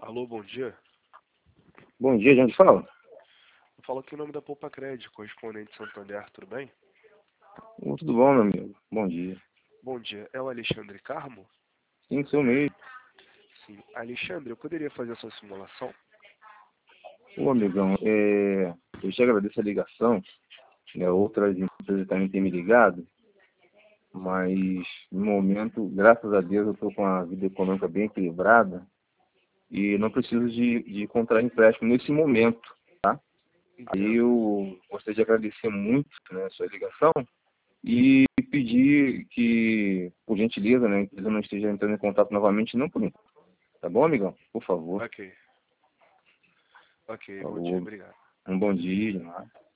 Alô, bom dia. Bom dia, de onde fala? Eu falo aqui em nome da Poupa Cred, correspondente Santander, tudo bem? Tudo bom, meu amigo? Bom dia. Bom dia, é o Alexandre Carmo? Sim, sou mesmo. Sim. Alexandre, eu poderia fazer a sua simulação? Ô, amigão, eu te agradeço a ligação, né? Outras empresas também têm me ligado, mas no momento, graças a Deus, eu estou com a vida econômica bem equilibrada e não preciso de contrair empréstimo nesse momento, tá? Aí Entendo. eu gostaria de agradecer muito, né, a sua ligação e pedir que, por gentileza, né, a empresa não esteja entrando em contato novamente, não por enquanto. Tá bom, amigão? Por favor. Ok. Ok, Por bom dia, favor. obrigado. Um bom dia.